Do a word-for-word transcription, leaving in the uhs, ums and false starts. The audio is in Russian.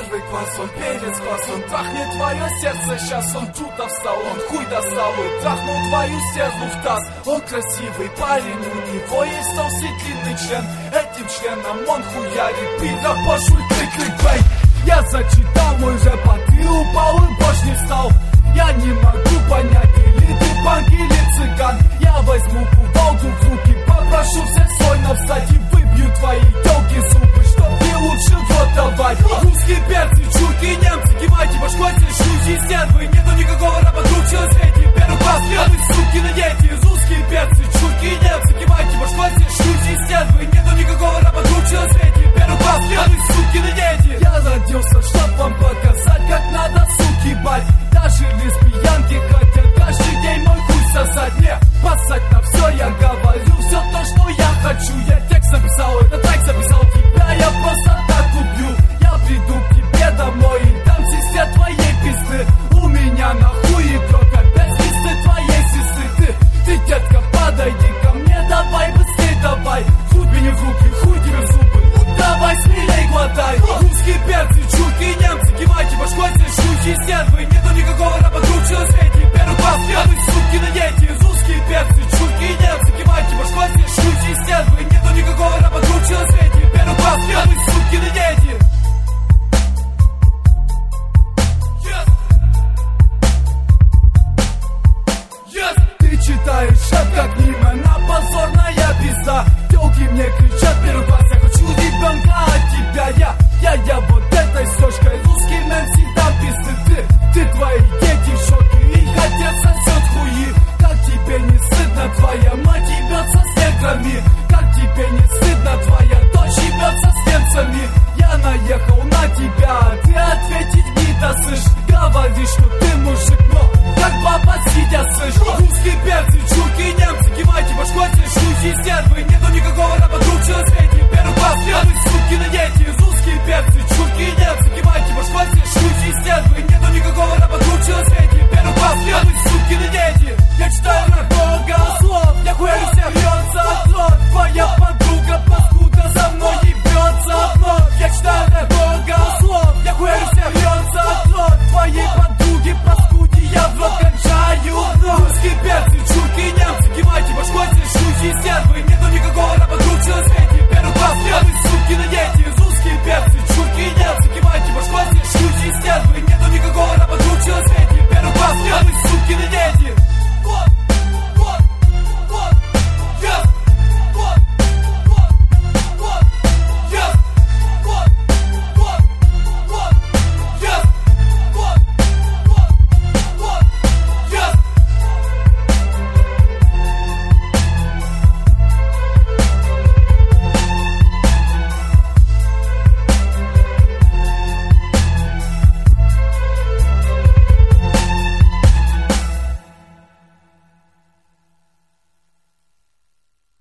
первый класс, он перец класс, он трахнет твое сердце, сейчас он тут встал, он хуй достал и трахнул твою стерву в таз. Он красивый парень, у него есть толстый длинный член, этим членом он хуярит, пидор пошлый клик-клик-бэй. Я зачитал мой рэп, а ты упал и больше не встал. Я не могу понять, или ты панк, или цыган. Я возьму кувалду в руки, попрошу всех сольно встать и выбью твои тёлки зубы, чтоб ты лучше в рот давать. Русские перцы, чурки, немцы, кивайте башкой, шлюзи, стервы. Нету никакого рэпа, круче на свете. Первый класс, первый, суки, на дети. Русские перцы, чурки, немцы, кивайте башкой, шлюзи, стервы. Нету никакого рэпа, круче на свете. Первый класс, первый, суки, на дети. Я родился, чтоб вам показать, как надо, суки, бать. Даже лесбиянки хотят каждый день мой хуй сосать. Не, пасать на все, я говорю все то, что я хочу. Я текст написал, это трек записал, тебя я просто так убью. Я приду к тебе домой и дам сестре твоей пизды. У меня нахуй игрок, опять пизды твоей сестры. Ты, ты, детка, подойди ко мне, давай быстрей, давай. Хуй мне в руки, хуй тебе в зубы, ну давай смелей глотай. Русские перцы, чурки, немцы, кивайте башкой, шлюзи, стервы. Нету никакого рэпа, круче на свете. Первый класс, первый, суки, на дети. Русские перцы, чурки, немцы, кивайте башкой, шлюзи, стервы. Нету никакого рэпа, круче на свете. Первый класс, первый, суки, на дети. Yes. Yes. Ты читаешь рэп как мимо, на позорная пизда. Тёлки мне кричат, первый класс, я хочу ребенка от тебя. Я, я, я вот этой сёшкой, русский мэн всегда пизды. Ты, ты, твои дети в шоке, их отец сосёт хуи. Как тебе не стыдно, твоя мать ебётся с неграми? Как тебе не стыдно, твоя дочь ебётся с немцами? Я наехал на тебя, а ты ответить не досышь. Говоришь, что ты мужик, но как баба сидя слышь. Русские перцы, чурки, немцы, кивайте башкой, шлюзи, стервы. Нету никакого рэпа, круче на свете. Первый класс, первый, суки, на дети. Русские перцы, чурки, немцы, кивайте башкой, шлюзи, стервы. Нету никакого рэпа, круче на свете. Первый класс, первый, суки, на дети. Я читаю рэп, много слов, я хуярю всех, льется от рот. Твоя